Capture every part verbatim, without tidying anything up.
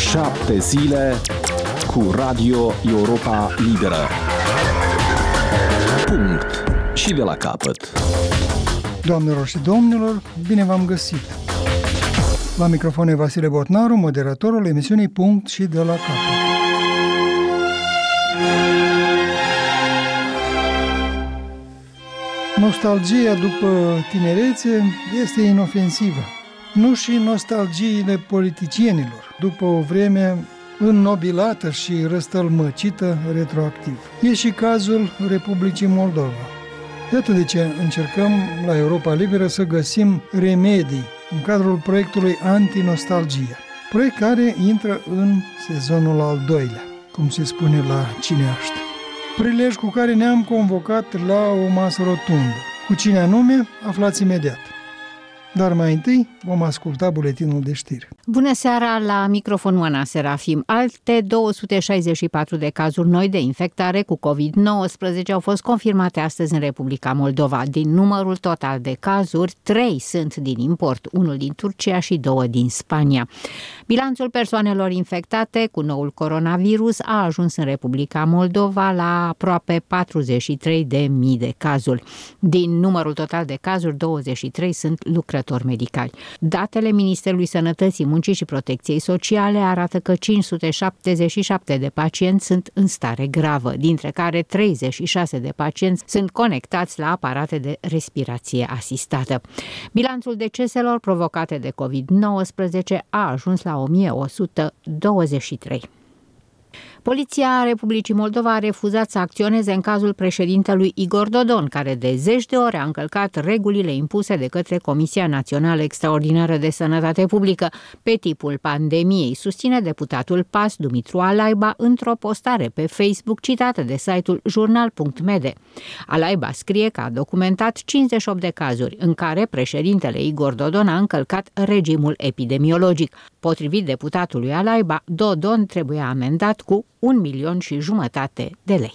Șapte zile cu Radio Europa Liberă. Punct. Și de la capăt. Doamnelor și domnilor, bine v-am găsit! La microfon e Vasile Botnaru, moderatorul emisiunii Punct și de la capăt. Nostalgia după tinerețe este inofensivă. Nu și nostalgiile politicienilor, după o vreme înnobilată și răstălmăcită retroactiv. E și cazul Republicii Moldova. Iată de ce încercăm la Europa Liberă să găsim remedii în cadrul proiectului Antinostalgia, proiect care intră în sezonul al doilea, cum se spune la cineaște. Prilej cu care ne-am convocat la o masă rotundă. Cu cine anume, aflați imediat. Dar mai întâi vom asculta buletinul de știri. Bună seara, la microfon Oana Serafim. Alte două sute șaizeci și patru de cazuri noi de infectare cu covid nouăsprezece au fost confirmate astăzi în Republica Moldova. Din numărul total de cazuri, trei sunt din import, unul din Turcia și două din Spania. Bilanțul persoanelor infectate cu noul coronavirus a ajuns în Republica Moldova la aproape patruzeci și trei de mii de cazuri. Din numărul total de cazuri, douăzeci și trei sunt lucrători medicali. Datele Ministerului Sănătății, Muncii și Protecției Sociale arată că cinci sute șaptezeci și șapte de pacienți sunt în stare gravă, dintre care treizeci și șase de pacienți sunt conectați la aparate de respirație asistată. Bilanțul deceselor provocate de covid nouăsprezece a ajuns la o mie o sută douăzeci și trei. Poliția Republicii Moldova a refuzat să acționeze în cazul președintelui Igor Dodon, care de zeci de ori a încălcat regulile impuse de către Comisia Națională Extraordinară de Sănătate Publică pe tipul pandemiei, susține deputatul P A S Dumitru Alaiba într-o postare pe Facebook citată de site-ul jurnal punct m d. Alaiba scrie că a documentat cincizeci și opt de cazuri în care președintele Igor Dodon a încălcat regimul epidemiologic. Potrivit deputatului Alaiba, Dodon trebuie amendat cu un milion și jumătate de lei.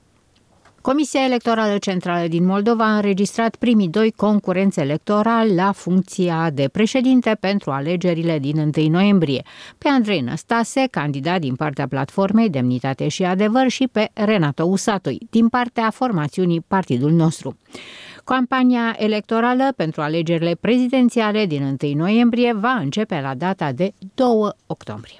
Comisia Electorală Centrală din Moldova a înregistrat primii doi concurenți electorali la funcția de președinte pentru alegerile din întâi noiembrie, pe Andrei Năstase, candidat din partea platformei Demnitate și Adevăr, și pe Renato Usatoi, din partea formațiunii Partidul Nostru. Campania electorală pentru alegerile prezidențiale din întâi noiembrie va începe la data de doi octombrie.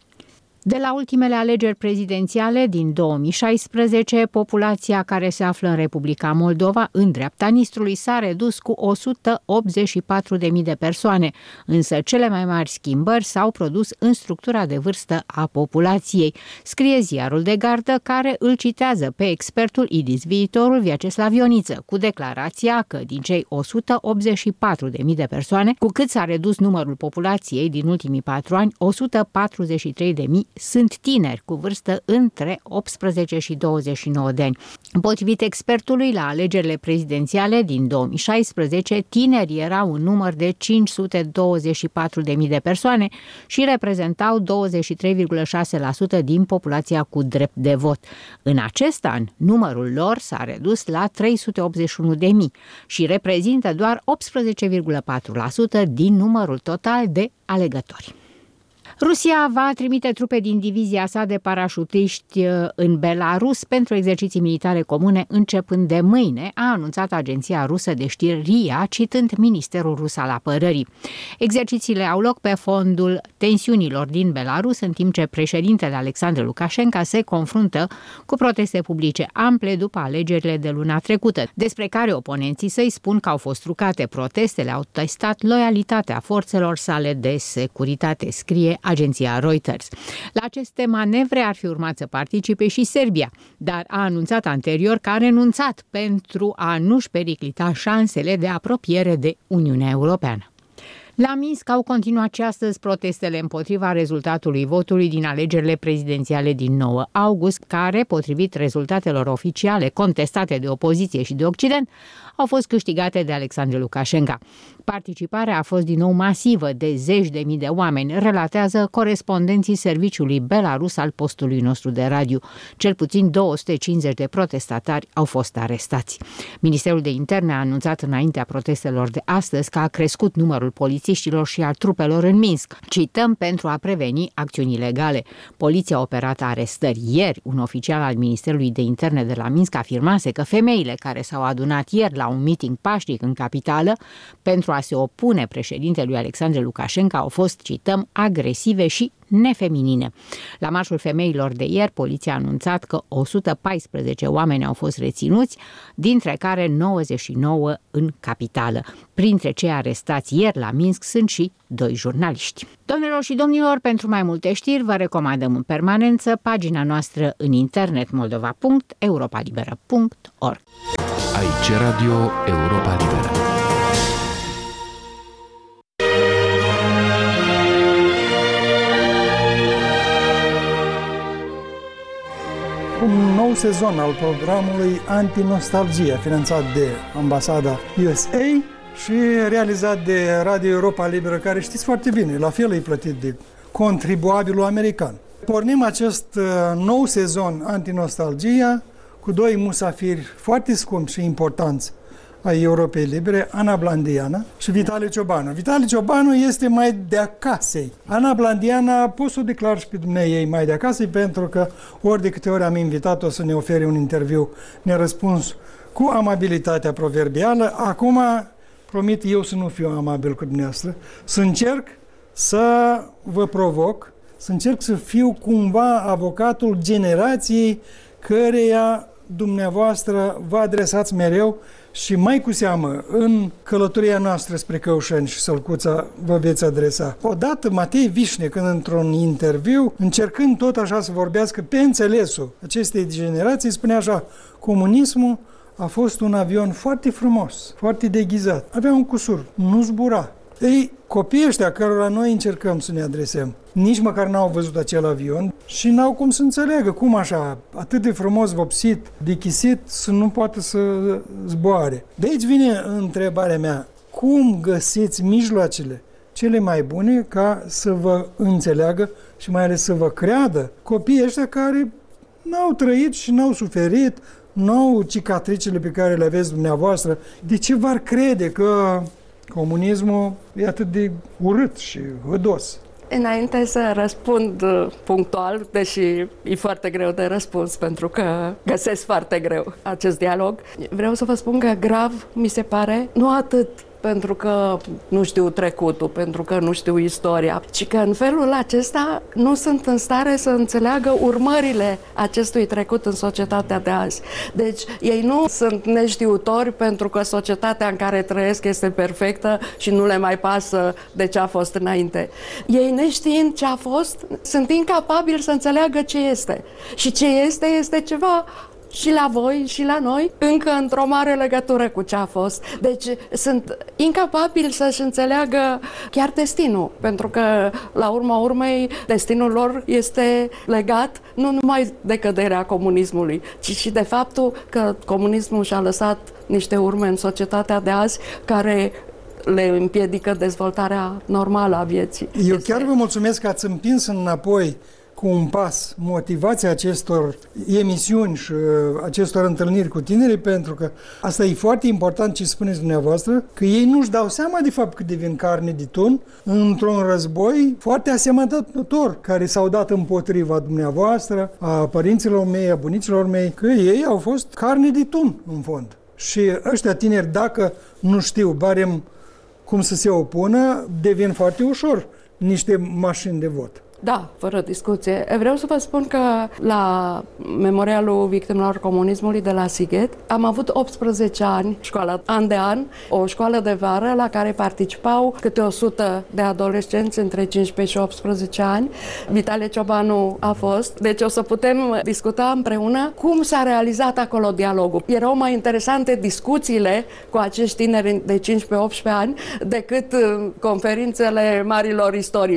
De la ultimele alegeri prezidențiale din două mii șaisprezece, populația care se află în Republica Moldova, în dreapta Nistrului, s-a redus cu o sută optzeci și patru de mii de persoane, însă cele mai mari schimbări s-au produs în structura de vârstă a populației, scrie ziarul de gardă, care îl citează pe expertul I D I S Viitorul Vyacheslav Ioniță, cu declarația că din cei o sută optzeci și patru de mii de persoane, cu cât s-a redus numărul populației din ultimii patru ani, o sută patruzeci și trei de mii sunt tineri cu vârstă între optsprezece și douăzeci și nouă de ani. Potrivit expertului, la alegerile prezidențiale din două mii șaisprezece, tinerii erau un număr de cinci sute douăzeci și patru de mii de persoane și reprezentau douăzeci și trei virgulă șase la sută din populația cu drept de vot. În acest an, numărul lor s-a redus la trei sute optzeci și unu de mii și reprezintă doar optsprezece virgulă patru la sută din numărul total de alegători. Rusia va trimite trupe din divizia sa de parașutiști în Belarus pentru exerciții militare comune începând de mâine, a anunțat agenția rusă de știri R I A, citând Ministerul Rus al Apărării. Exercițiile au loc pe fondul tensiunilor din Belarus, în timp ce președintele Alexandru Lukashenko se confruntă cu proteste publice ample după alegerile de luna trecută, despre care oponenții săi spun că au fost trucate. Protestele au testat loialitatea forțelor sale de securitate, scrie agenția Reuters. La aceste manevre ar fi urmat să participe și Serbia, dar a anunțat anterior că a renunțat pentru a nu-și periclita șansele de apropiere de Uniunea Europeană. La Minsk au continuat și astăzi protestele împotriva rezultatului votului din alegerile prezidențiale din nouă august, care, potrivit rezultatelor oficiale contestate de opoziție și de Occident, au fost câștigate de Alexandru Lukashenko. Participarea a fost din nou masivă, de zeci de mii de oameni, relatează corespondenții serviciului Belarus al postului nostru de radio. Cel puțin două sute cincizeci de protestatari au fost arestați. Ministerul de Interne a anunțat înaintea protestelor de astăzi că a crescut numărul polițiștilor polițiștilor și al trupelor în Minsk. Cităm: pentru a preveni acțiuni ilegale. Poliția a operat arestări. Ieri, un oficial al Ministerului de Interne de la Minsk afirmase că femeile care s-au adunat ieri la un meeting pașnic în capitală pentru a se opune președintelui Alexandru Lukashenko au fost, cităm, agresive și nefeminine. La marșul femeilor de ieri, poliția a anunțat că o sută paisprezece oameni au fost reținuți, dintre care nouăzeci și nouă în capitală. Printre cei arestați ieri la Minsk sunt și doi jurnaliști. Doamnelor și domnilor, pentru mai multe știri vă recomandăm în permanență pagina noastră în internet moldova punct europa liberă punct org. Aici Radio Europa Liberă. Un nou sezon al programului Antinostalgie, finanțat de Ambasada U S A și realizat de Radio Europa Liberă, care știți foarte bine, la fel e plătit de contribuabilul american. Pornim acest nou sezon Antinostalgia cu doi musafiri foarte scumpi și importanți ai Europei Libere, Ana Blandiana și Vitali Ciobanu. Vitali Ciobanu este mai de acasă. Ana Blandiana pot să o declar și pe dumneavoastră mai de acasă, pentru că ori de câte ori am invitat-o să ne ofere un interviu, ne-a răspuns cu amabilitatea proverbială. Acum promit eu să nu fiu amabil cu dumneavoastră, să încerc să vă provoc, să încerc să fiu cumva avocatul generației căreia dumneavoastră vă adresați mereu și mai cu seamă în călătoria noastră spre Căușeni și Sălcuța vă veți adresa. Odată Matei Vișne, când într-un interviu, încercând tot așa să vorbească pe înțelesul acestei generații, spunea așa: comunismul a fost un avion foarte frumos, foarte deghizat. Avea un cusur, nu zbura. Ei, copiii ăștia cărora noi încercăm să ne adresăm, nici măcar n-au văzut acel avion și n-au cum să înțeleagă cum așa, atât de frumos vopsit, dechisit, să nu poată să zboare. De aici vine întrebarea mea: cum găsiți mijloacele cele mai bune ca să vă înțeleagă și mai ales să vă creadă copiii ăștia care n-au trăit și n-au suferit, n-au cicatricele pe care le aveți dumneavoastră? De ce v-ar crede că comunismul e atât de urât și hădos? Înainte să răspund punctual, deși e foarte greu de răspuns, pentru că găsesc foarte greu acest dialog, vreau să vă spun că grav mi se pare, nu atât pentru că nu știu trecutul, pentru că nu știu istoria, ci că în felul acesta nu sunt în stare să înțeleagă urmările acestui trecut în societatea de azi. Deci ei nu sunt neștiutori pentru că societatea în care trăiesc este perfectă și nu le mai pasă de ce a fost înainte. Ei, neștiind ce a fost, sunt incapabili să înțeleagă ce este. Și ce este, este ceva și la voi și la noi, încă într-o mare legătură cu ce a fost. Deci sunt incapabili să-și înțeleagă chiar destinul, pentru că, la urma urmei, destinul lor este legat nu numai de căderea comunismului, ci și de faptul că comunismul și-a lăsat niște urme în societatea de azi care le împiedică dezvoltarea normală a vieții. Eu este... chiar vă mulțumesc că ați împins înapoi cu un pas motivația acestor emisiuni și acestor întâlniri cu tinerii, pentru că asta e foarte important ce spuneți dumneavoastră, că ei nu-și dau seama de fapt că devin carne de tun într-un război foarte asemănător, care s-au dat împotriva dumneavoastră, a părinților mei, a bunicilor mei, că ei au fost carne de tun în fond. Și ăștia tineri, dacă nu știu barem cum să se opună, devin foarte ușor niște mașini de vot. Da, fără discuție. Vreau să vă spun că la Memorialul Victimelor Comunismului de la Sighet am avut optsprezece ani, școala an de an, o școală de vară la care participau câte o sută de adolescenți între cincisprezece și optsprezece ani. Vitali Ciobanu a fost, deci o să putem discuta împreună cum s-a realizat acolo dialogul. Erau mai interesante discuțiile cu acești tineri de cincisprezece optsprezece ani decât conferințele marilor istorici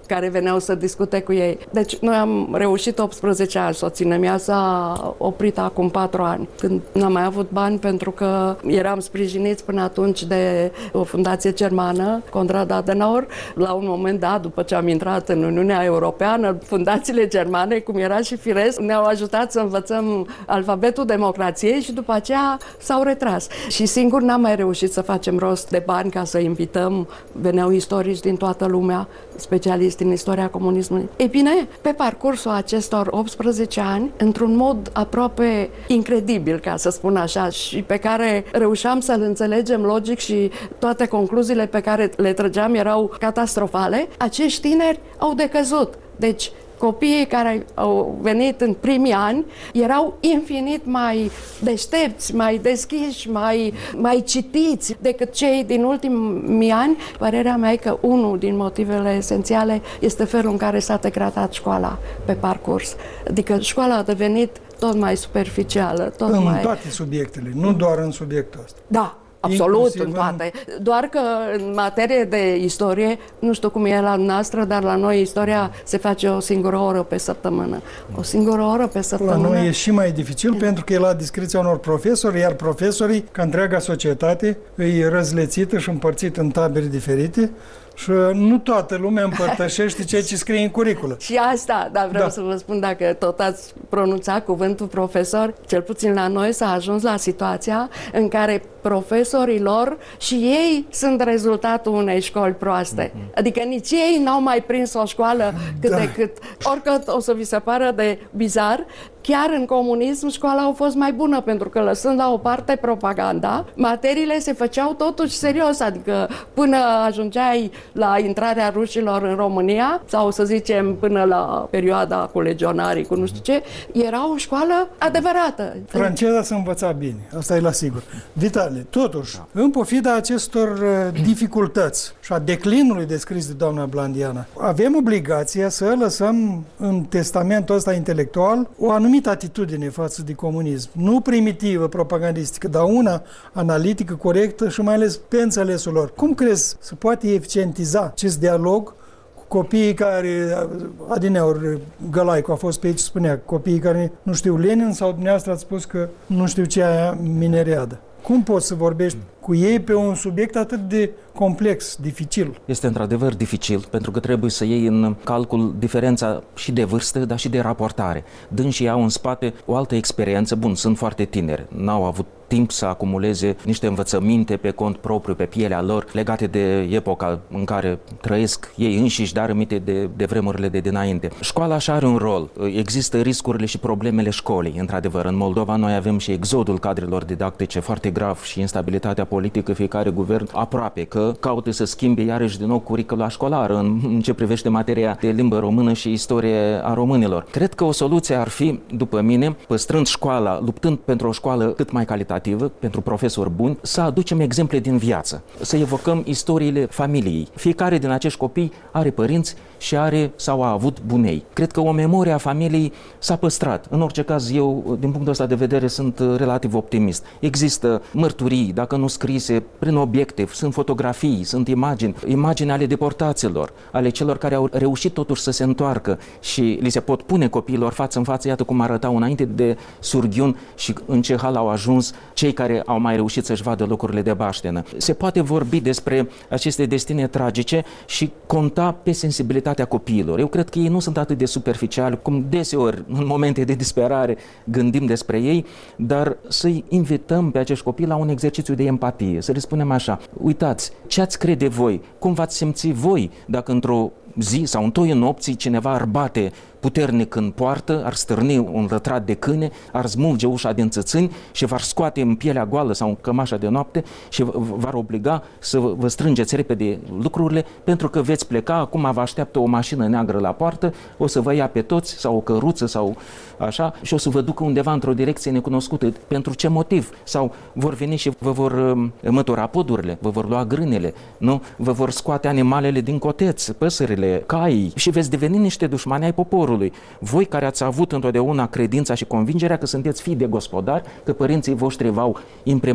care veneau să discute cu ei. Deci noi am reușit optsprezece ani, soția mea s-a oprit acum patru ani, când n-am mai avut bani pentru că eram sprijiniți până atunci de o fundație germană, Konrad Adenauer. La un moment dat, după ce am intrat în Uniunea Europeană, fundațiile germane, cum era și firesc, ne-au ajutat să învățăm alfabetul democrației și după aceea s-au retras. Și singur n-am mai reușit să facem rost de bani ca să invităm, veneau istorici din toată lumea, specialiști în istoria comunismului. Ei bine, pe parcursul acestor optsprezece ani, într-un mod aproape incredibil, ca să spun așa, și pe care reușeam să-l înțelegem logic și toate concluziile pe care le trăgeam erau catastrofale, acești tineri au decăzut. Deci, copiii care au venit în primii ani erau infinit mai deștepți, mai deschiși, mai, mai citiți decât cei din ultimii ani. Părerea mea e că unul din motivele esențiale este felul în care s-a degradat școala pe parcurs. Adică școala a devenit tot mai superficială. Tot în mai... toate subiectele, nu doar în subiectul ăsta. Da. Absolut, inclusiv în toate. Doar că în materie de istorie, nu știu cum e la noastră, dar la noi istoria se face o singură oră pe săptămână. O singură oră pe săptămână. La noi e și mai dificil pentru că e la discreția unor profesori, iar profesorii, ca întreaga societate, e răzlețită și împărțită în tabere diferite. Și nu toată lumea împărtășește ceea ce scrie în curiculă. Și asta, dar vreau da. să vă spun, dacă tot ați pronunțat cuvântul profesor, cel puțin la noi s-a ajuns la situația în care profesorii lor și ei sunt rezultatul unei școli proaste. Mm-hmm. Adică nici ei n-au mai prins o școală cât da. de cât. Oricât o să vi se pară de bizar, chiar în comunism școala a fost mai bună, pentru că lăsând la o parte propaganda, materiile se făceau totuși serios, adică până ajungeai la intrarea rușilor în România, sau să zicem până la perioada cu legionarii, cu nu știu ce, era o școală adevărată. Franceza se învăța bine, asta e la sigur. Vitale, totuși, în pofida acestor dificultăți și a declinului descris de doamna Blandiana, avem obligația să lăsăm în testamentul ăsta intelectual o anumită atitudine față de comunism. Nu primitivă, propagandistică, dar una analitică, corectă și mai ales pe înțelesul lor. Cum crezi să poate eficientiza acest dialog cu copiii care, adineauri Gălaicu a fost pe aici, spunea, copiii care nu știu Lenin sau dumneavoastră ați spus că nu știu ce aia mineriadă. Cum poți să vorbești cu ei pe un subiect atât de complex, dificil? Este într-adevăr dificil, pentru că trebuie să iei în calcul diferența și de vârstă, dar și de raportare. Dânsii au în spate o altă experiență. Bun, sunt foarte tineri, n-au avut timp să acumuleze niște învățăminte pe cont propriu, pe pielea lor, legate de epoca în care trăiesc ei înșiși, dar aminte de, de vremurile de dinainte. Școala așa are un rol. Există riscurile și problemele școlii. Într-adevăr, în Moldova noi avem și exodul cadrelor didactice foarte grav și instabilitatea politică, fiecare guvern aproape că caută să schimbe iarăși din nou curicula școlară în, în ce privește materia de limbă română și istorie a românilor. Cred că o soluție ar fi, după mine, păstrând școala, luptând pentru o școală cât mai calitativă, pentru profesori buni, să aducem exemple din viață, să evocăm istoriile familiei. Fiecare din acești copii are părinți și are sau a avut bunei. Cred că o memorie a familiei s-a păstrat. În orice caz, eu, din punctul ăsta de vedere, sunt relativ optimist. Există mărturii, dacă nu scrise, prin obiecte, sunt fotografii, sunt imagini, imagini ale deportaților, ale celor care au reușit totuși să se întoarcă și li se pot pune copiilor față în față, iată cum arătau înainte de Surghiun și în ce hal au ajuns cei care au mai reușit să-și vadă locurile de baștenă. Se poate vorbi despre aceste destine tragice și conta pe sensibilitatea copiilor. Eu cred că ei nu sunt atât de superficiali, cum deseori în momente de disperare gândim despre ei, dar să-i invităm pe acești copii la un exercițiu de empatie, să le spunem așa: uitați, ce ați crede voi, cum v-ați simți voi dacă într-o zi sau în toiul nopții cineva ar bate puternic în poartă, ar stârni un lătrat de câine, ar smulge ușa din țățâni și v-ar scoate în pielea goală sau în cămașa de noapte și v-ar obliga să vă strângeți repede lucrurile pentru că veți pleca, acum vă așteaptă o mașină neagră la poartă, o să vă ia pe toți sau o căruță sau așa și o să vă ducă undeva într-o direcție necunoscută. Pentru ce motiv? Sau vor veni și vă vor mătura podurile, vă vor lua grânele, nu? Vă vor scoate animalele din coteț, păsările, caii și veți deveni niște dușmani ai poporului. Voi care ați avut întotdeauna credința și convingerea că sunteți fii de gospodari, că părinții voștri v-au imprimat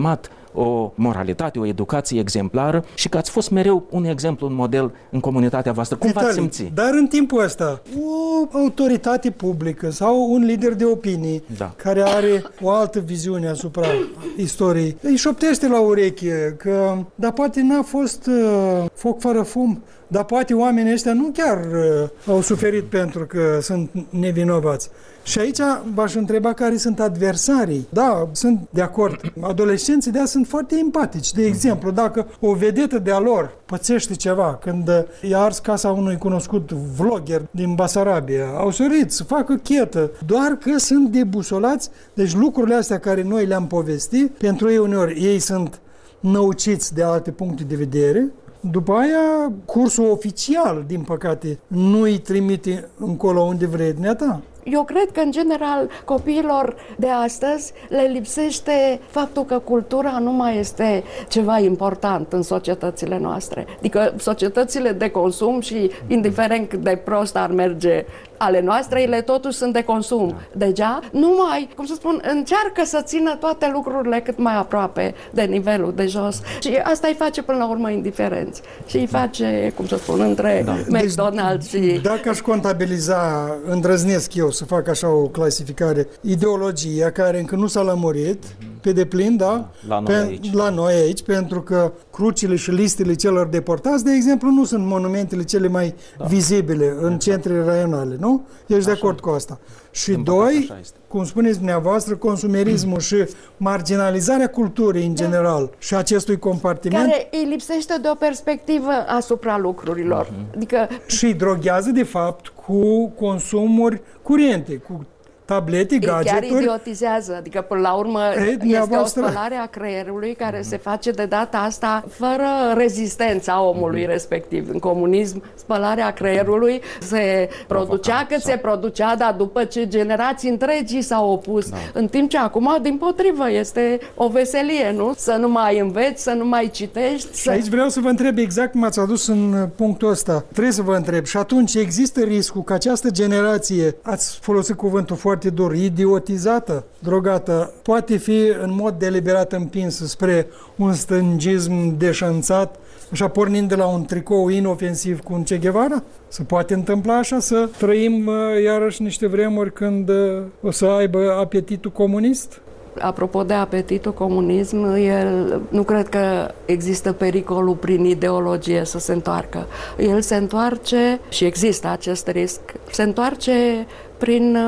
o moralitate, o educație exemplară și că ați fost mereu un exemplu, un model în comunitatea voastră. Cum v-ați simți? Dar în timpul ăsta, o autoritate publică sau un lider de opinii da. care are o altă viziune asupra istoriei, îi șoptește la ureche că, dar poate n-a fost uh, foc fără fum, dar poate oamenii ăștia nu chiar uh, au suferit pentru că sunt nevinovați. Și aici v-aș întreba care sunt adversarii. Da, sunt de acord. Adolescenții de azi sunt foarte empatici. De exemplu, dacă o vedetă de-a lor pățește ceva, când i-a ars casa unui cunoscut vlogger din Basarabia, au sărit să facă chetă, doar că sunt debusolați. Deci lucrurile astea care noi le-am povestit, pentru ei uneori ei sunt năuciți de alte puncte de vedere. După aia, cursul oficial, din păcate, nu îi trimite încolo unde vrei dumneata. Eu cred că, în general, copiilor de astăzi le lipsește faptul că cultura nu mai este ceva important în societățile noastre. Adică societățile de consum și, indiferent cât de prost ar merge ale noastre, ele totuși sunt de consum. Deja, nu mai, cum să spun, încearcă să țină toate lucrurile cât mai aproape de nivelul de jos. Și asta îi face până la urmă indiferenți. Și îi face, cum să spun, între da. McDonald's deci, și... Dacă aș contabiliza, îndrăznesc eu să fac așa o clasificare, ideologia care încă nu s-a lămurit, pe deplin, da? La noi, pe, aici. la noi aici, pentru că crucile și listele celor deportați, de exemplu, nu sunt monumentele cele mai da. vizibile în exact. centrele raionale, nu? Ești de acord cu asta. Și Din doi, cum spuneți dumneavoastră, consumerismul și marginalizarea culturii în general și acestui compartiment. Care îi lipsește de o perspectivă asupra lucrurilor. Uh-huh. Adică... Și droghează, de fapt, cu consumuri curente, cu tablete, gadgeturi. Chiar idiotizează, adică până la urmă e, este o spălare a creierului care se face de data asta fără rezistența omului respectiv. În comunism, spălarea creierului se producea cât se producea, dar după ce generații întregi s-au opus. Da. În timp ce acum, dimpotrivă, este o veselie, nu? Să nu mai înveți, să nu mai citești. Și să... aici vreau să vă întreb exact cum ați adus în punctul ăsta. Trebuie să vă întreb. Și atunci există riscul că această generație, ați folosit cuvântul foarte dur, idiotizată, drogată, poate fi în mod deliberat împinsă spre un stângism deșanțat, așa pornind de la un tricou inofensiv cu un Che Guevara? Se poate întâmpla așa, să trăim iarăși niște vremuri când o să aibă apetitul comunist? Apropo de apetitul comunism, el, nu cred că există pericolul prin ideologie să se întoarcă. El se întoarce, și există acest risc, se întoarce prin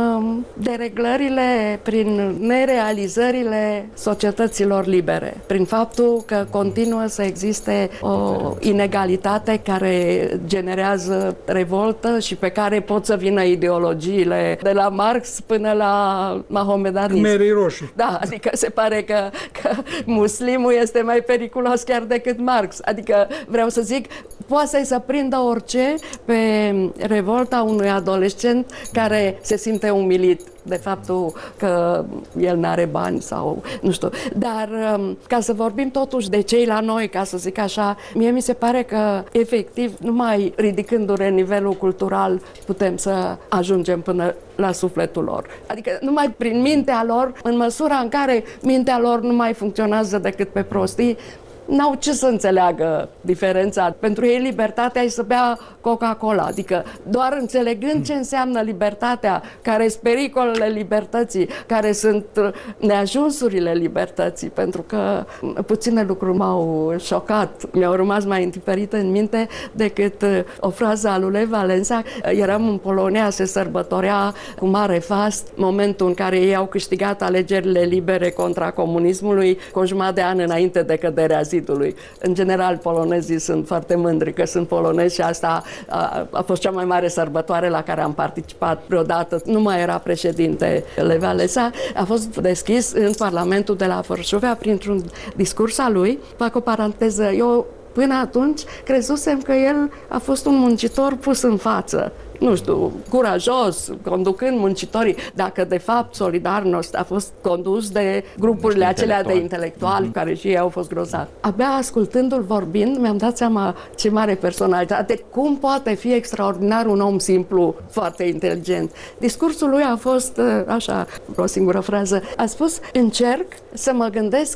dereglările, prin nerealizările societăților libere, prin faptul că continuă să existe o inegalitate care generează revoltă și pe care pot să vină ideologiile de la Marx până la mahomedanism. Khmerii roșii. Da, adică se pare că, că muslimul este mai periculos chiar decât Marx. Adică, vreau să zic, poate să-i să prindă orice pe revolta unui adolescent care se simte umilit de faptul că el n-are bani sau nu știu. Dar ca să vorbim totuși de cei la noi, ca să zic așa, mie mi se pare că efectiv numai ridicându-ne nivelul cultural putem să ajungem până la sufletul lor. Adică numai prin mintea lor, în măsura în care mintea lor nu mai funcționează decât pe prostii, n-au ce să înțeleagă diferența. Pentru ei libertatea e să bea Coca-Cola. Adică doar înțelegând ce înseamnă libertatea, care sunt pericolele libertății, care sunt neajunsurile libertății, pentru că puține lucruri m-au șocat, mi-au rămas mai întipărite în minte decât o frază a lui Lech Walesa. Eram în Polonia, se sărbătorea cu mare fast momentul în care ei au câștigat alegerile libere contra comunismului cu o jumătate de an înainte de căderea zidului. În general, polonezii sunt foarte mândri că sunt polonezi și asta a, a fost cea mai mare sărbătoare la care am participat vreodată. Nu mai era președinte Lech Walesa. A fost deschis în Parlamentul de la Varsovia printr-un discurs al lui. Fac o paranteză. Eu până atunci crezusem că el a fost un muncitor pus în față. Nu știu, curajos, conducând muncitorii, dacă de fapt Solidarność a fost condus de grupurile acelea de intelectuali, mm-hmm. care și ei au fost grozavi. Abia ascultându-l vorbind, mi-am dat seama ce mare personalitate, cum poate fi extraordinar un om simplu, foarte inteligent. Discursul lui a fost așa, o singură frază. A spus, încerc să mă gândesc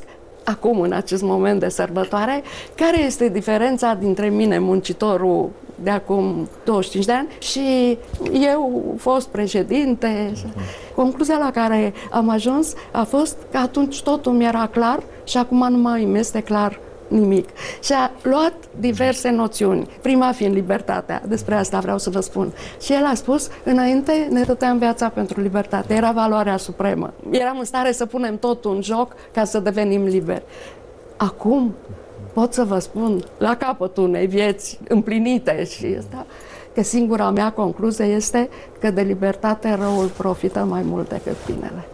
acum, în acest moment de sărbătoare, care este diferența dintre mine, muncitorul de acum douăzeci și cinci de ani, și eu, fost președinte. Concluzia la care am ajuns a fost că atunci totul mi-era clar și acum nu mai îmi este clar nimic. Și a luat diverse noțiuni, prima fiind libertatea, despre asta vreau să vă spun. Și el a spus, înainte ne dăteam viața pentru libertate, era valoarea supremă. Eram în stare să punem totul în joc ca să devenim liberi. Acum pot să vă spun, la capătul unei vieți împlinite și asta, că singura mea concluzie este că de libertate răul profită mai mult decât binele.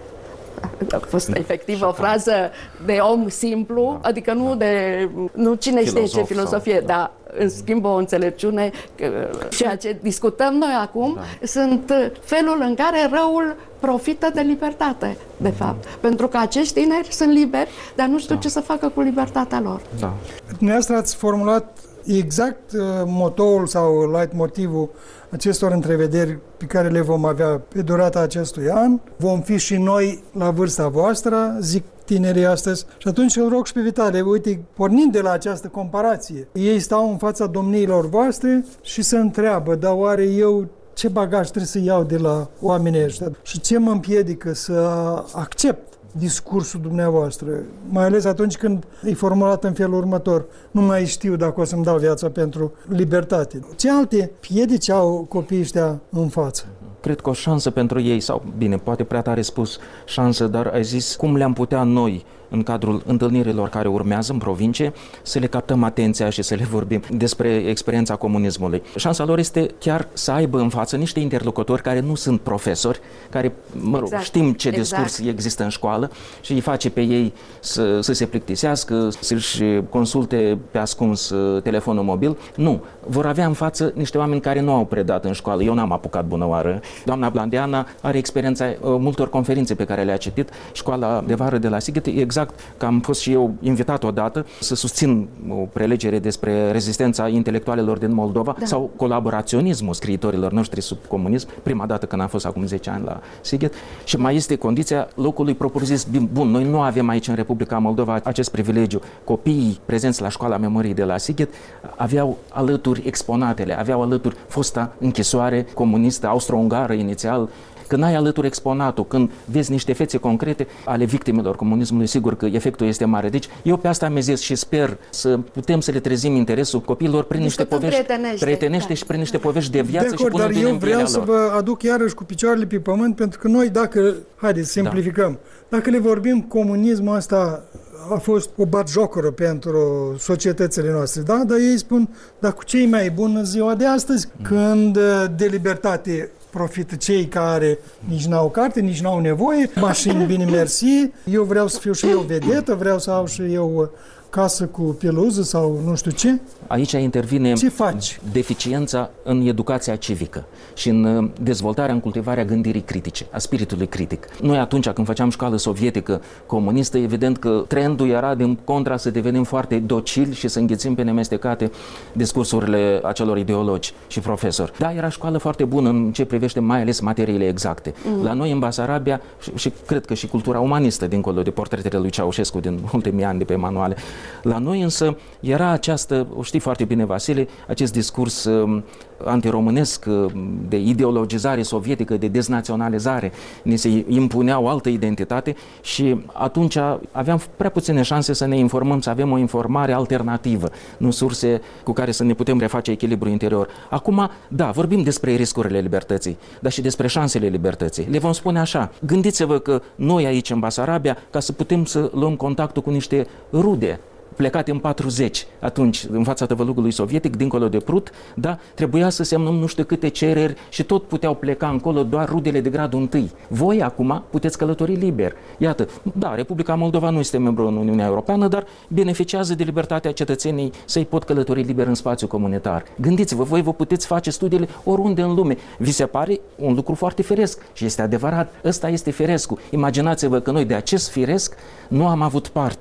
A fost efectiv o frază de om simplu, da. Adică nu de nu cine Filozof știe ce filozofie, sau, da. Dar în schimb o înțelepciune. Ceea ce discutăm noi acum da. Sunt felul în care răul profită de libertate, de fapt. Mm. Pentru că acești tineri sunt liberi, dar nu știu da. Ce să facă cu libertatea lor. Da. Dumneavoastră ați formulat exact uh, motoul sau leitmotivul acestor întrevederi pe care le vom avea pe durata acestui an. Vom fi și noi la vârsta voastră, zic tinerii astăzi. Și atunci îl rog și pe Vitalie, uite, pornind de la această comparație, ei stau în fața domniilor voastre și se întreabă, dar oare eu ce bagaj trebuie să iau de la oamenii ăștia și ce mă împiedică să accept discursul dumneavoastră, mai ales atunci când e formulat în felul următor. Nu mai știu dacă o să-mi dau viața pentru libertate. Ce alte piedici au copiii ăștia în față? Cred că o șansă pentru ei, sau bine, poate prea tare spus șansă, dar ai zis cum le-am putea noi, în cadrul întâlnirilor care urmează în provincie, să le captăm atenția și să le vorbim despre experiența comunismului. Șansa lor este chiar să aibă în față niște interlocutori care nu sunt profesori, care, mă rog, exact. Știm ce discurs exact. Există în școală și îi face pe ei să, să se plictisească, să-și consulte pe ascuns telefonul mobil. Nu. Vor avea în față niște oameni care nu au predat în școală. Eu n-am apucat bună oară. Doamna Blandeana are experiența uh, multor conferințe pe care le-a citit. Școala de vară de la Sighet, exact că am fost și eu invitat odată să susțin o prelegere despre rezistența intelectualelor din Moldova da. Sau colaboraționismul scriitorilor noștri sub comunism, prima dată când am fost acum zece ani la Sighet. Și mai este condiția locului propriu-zis. Bun, noi nu avem aici în Republica Moldova acest privilegiu. Copiii prezenți la școala memoriei de la Sighet aveau alături exponatele, aveau alături fosta închisoare comunistă austro-ungară inițial. Când ai alături exponatul, când vezi niște fețe concrete ale victimelor comunismului, sigur că efectul este mare. Deci eu pe asta amezesc și sper să putem să le trezim interesul copiilor prin niște povești prietenește da. Și prin niște povești de viață. De acord, și dar eu vreau să vă aduc iarăși cu picioarele pe pământ, pentru că noi, dacă, haideți să simplificăm, da. Dacă le vorbim, comunismul ăsta a fost o batjocură pentru societățile noastre, da? Dar ei spun, dar cu ce e mai bun în ziua de astăzi, mm. când de libertate profită cei care nici n-au carte, nici n-au nevoie, mașini bine mersi, eu vreau să fiu și eu vedetă, vreau să au și eu casă cu peluză sau nu știu ce. Aici intervine ce faci? Deficiența în educația civică și în dezvoltarea, în cultivarea gândirii critice, a spiritului critic. Noi atunci când făceam școală sovietică comunistă, evident că trendul era din contra să devenim foarte docili și să înghețim pe nemestecate discursurile acelor ideologi și profesori. Da, era școală foarte bună în ce privește mai ales materiile exacte. Mm. La noi în Basarabia și, și cred că și cultura umanistă, dincolo de portretele lui Ceaușescu din ultimii ani de pe manuale, la noi însă era această, o știi foarte bine Vasile, acest discurs uh, antiromânesc uh, de ideologizare sovietică, de deznaționalizare, ne se impunea o altă identitate și atunci aveam prea puține șanse să ne informăm, să avem o informare alternativă, nu surse cu care să ne putem reface echilibrul interior. Acum, da, vorbim despre riscurile libertății, dar și despre șansele libertății. Le vom spune așa, gândiți-vă că noi aici în Basarabia, ca să putem să luăm contactul cu niște rude plecate în patruzeci, atunci, în fața tăvălugului sovietic, dincolo de Prut, da, trebuia să semnăm nu știu câte cereri și tot puteau pleca încolo doar rudele de gradul întâi. Voi, acum, puteți călători liber. Iată, da, Republica Moldova nu este membru în Uniunea Europeană, dar beneficiază de libertatea cetățenii să-i pot călători liber în spațiu comunitar. Gândiți-vă, voi vă puteți face studiile oriunde în lume. Vi se pare un lucru foarte firesc și este adevărat. Ăsta este firescul. Imaginați-vă că noi de acest firesc nu am avut parte.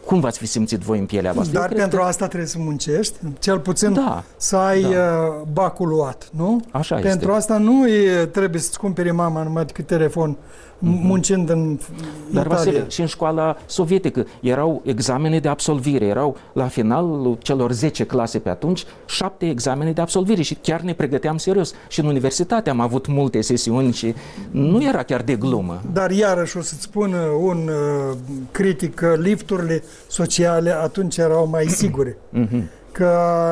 Cum v-ați fi simțit voi în pielea voastră? Dar pentru că... asta trebuie să muncești, cel puțin da, să ai da. bacul luat, nu? Așa pentru este. asta nu e, trebuie să-ți cumpere mama numai decât telefon, mm-hmm. muncind în Dar Italia. Vasile, și în școala sovietică erau examene de absolvire, erau la finalul celor zece clase pe atunci, șapte examene de absolvire și chiar ne pregăteam serios. Și în universitate am avut multe sesiuni și nu era chiar de glumă. Dar iarăși o să-ți spun un uh, critic că lifturile sociale atunci erau mai sigure. Mm-hmm. Că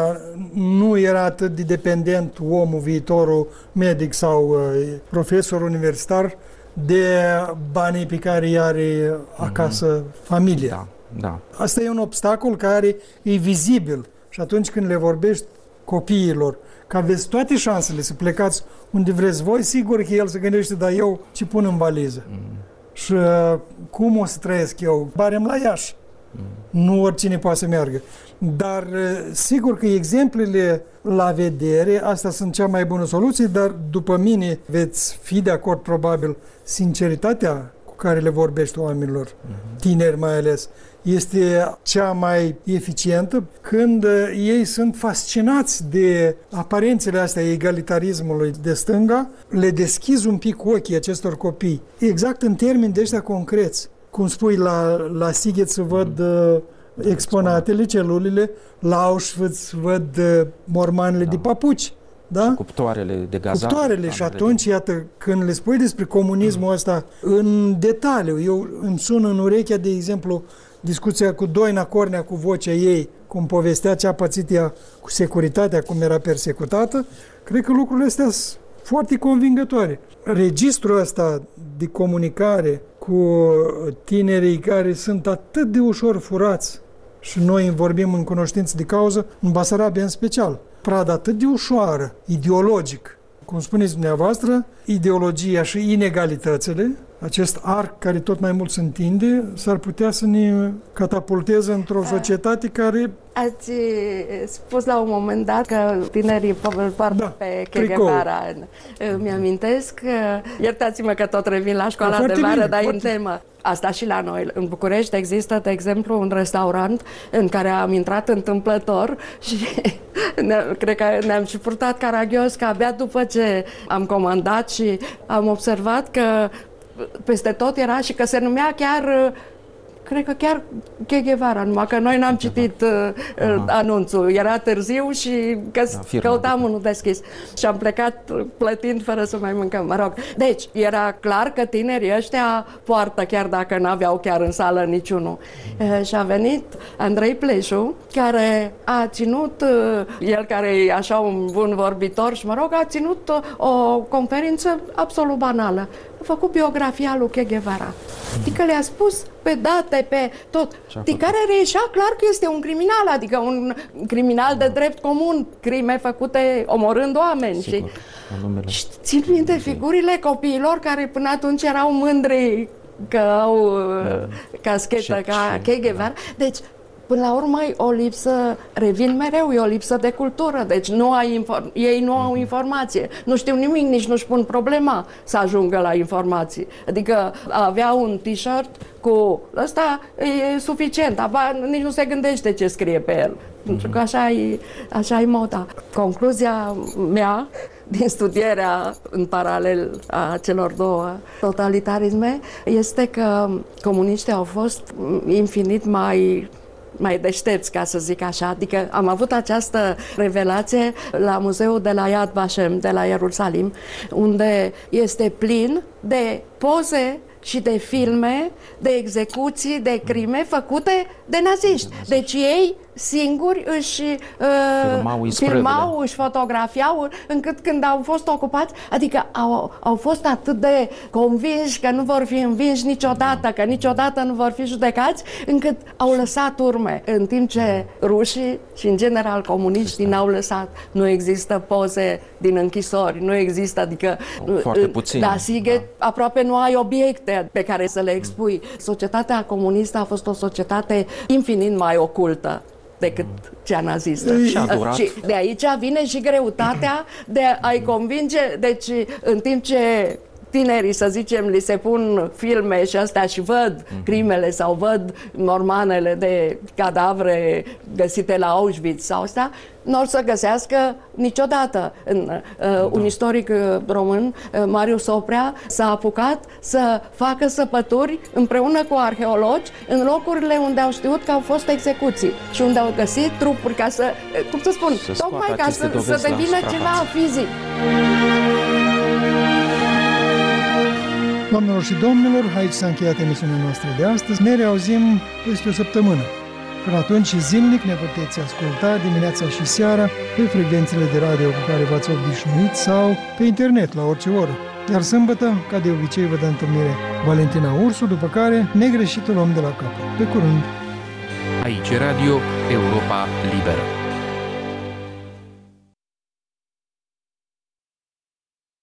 nu era atât de dependent omul, viitorul medic sau uh, profesor universitar de banii pe care îi are acasă mm-hmm. familia. Da, da. Asta e un obstacol care e vizibil și atunci când le vorbești copiilor că aveți toate șansele să plecați unde vreți voi, sigur că el se gândește, dar eu ce pun în valiză? Mm. Și uh, cum o să trăiesc eu? Barem la Iași. Mm. Nu oricine poate să meargă. Dar uh, sigur că exemplele la vedere, astea sunt cea mai bună soluție, dar după mine veți fi de acord probabil sinceritatea cu care le vorbești oamenilor, mm-hmm. tineri mai ales, este cea mai eficientă când ei sunt fascinați de aparențele astea egalitarismului de stânga, le deschizi un pic ochii acestor copii, exact în termeni de ăștia concreți. Cum spui, la, la Sighet să văd uh, exponatele, celulele, la Auschwitz văd uh, mormanele da. de papuci. Da? Cuptoarele de gazare. Cuptoarele și atunci, de... iată, când le spui despre comunismul mm. ăsta în detaliu, eu îmi sună în urechea, de exemplu, discuția cu Doina Cornea, cu vocea ei, cum povestea ce a pățit ea cu securitatea, cum era persecutată, cred că lucrurile astea sunt foarte convingătoare. Registrul ăsta de comunicare cu tinerii care sunt atât de ușor furați, și noi vorbim în cunoștință de cauză, în Basarabia în special, pradă atât de ușoară, ideologic, cum spuneți dumneavoastră, ideologia și inegalitățile, acest arc care tot mai mult se întinde, s-ar putea să ne catapulteze într-o societate care... Ați spus la un moment dat că tinerii îl poartă da, pe Che Guevara. Îmi amintesc, iertați-mă că tot revin la școala da, de vară, bine, dar e în temă. Asta și la noi. În București există, de exemplu, un restaurant în care am intrat întâmplător și ne, cred că ne-am și purtat caragios că abia după ce am comandat și am observat că peste tot era și că se numea chiar, cred că chiar Che Guevara, numai că noi n-am citit uh, anunțul. Era târziu și că, da, căutam unul deschis. Și am plecat plătind fără să mai mâncăm, mă rog. Deci, era clar că tinerii ăștia poartă, chiar dacă n-aveau chiar în sală niciunul. Uh, și a venit Andrei Pleșu, care a ținut, uh, el care e așa un bun vorbitor și, mă rog, a ținut uh, o conferință absolut banală. A făcut biografia lui Che Guevara. Adică le-a spus pe date, pe tot. De care reieșea clar că este un criminal, adică un criminal de drept comun, crime făcute omorând oameni. Sigur, și, și țin minte figurile copiilor care până atunci erau mândri că au da. caschetă ca Che Guevara. Da. Deci, până la urmă, e o lipsă, revin mereu, e o lipsă de cultură, deci nu ai inform- ei nu au informație, nu știu nimic, nici nu-și pun problema să ajungă la informații. Adică avea un t-shirt cu ăsta e suficient, aba, nici nu se gândește ce scrie pe el, pentru că așa e, așa e moda. Concluzia mea din studierea în paralel a celor două totalitarisme este că comuniștii au fost infinit mai mai deștepți, ca să zic așa. Adică am avut această revelație la muzeul de la Yad Vashem, de la Ierusalim, unde este plin de poze și de filme, de execuții, de crime făcute de naziști. Deci ei singuri își uh, filmau, filmau își fotografiau, încât când au fost ocupați, adică au, au fost atât de convinși că nu vor fi învinși niciodată, că niciodată nu vor fi judecați, încât au lăsat urme, în timp ce rușii și în general comuniștii n-au lăsat. Nu există poze din închisori, nu există, adică foarte puțin. Da, Sighet, da. Aproape nu ai obiecte pe care să le expui. Societatea comunistă a fost o societate infinit mai ocultă decât cea nazistă. Și, și de aici vine și greutatea de a-i convinge, deci în timp ce tinerii, să zicem, li se pun filme și astea și văd crimele sau văd mormanele de cadavre găsite la Auschwitz sau astea, nu o să găsească niciodată. Uh, un istoric român, uh, Marius Oprea, s-a apucat să facă săpături împreună cu arheologi în locurile unde au știut că au fost execuții și unde au găsit trupuri ca să, cum să spun, să tocmai ca să, să devină ceva fizic. Doamnelor și domnilor, aici s-a încheiat emisiunea noastră de astăzi. Ne reauzim peste o săptămână. Până atunci, zilnic ne puteți asculta dimineața și seara pe frecvențele de radio cu care v-ați obișnuit sau pe internet la orice oră. Iar sâmbătă, ca de obicei, vă dă întâlnire Valentina Ursu, după care negreșitul om de la capăt. Pe curând! Aici Radio Europa Liberă.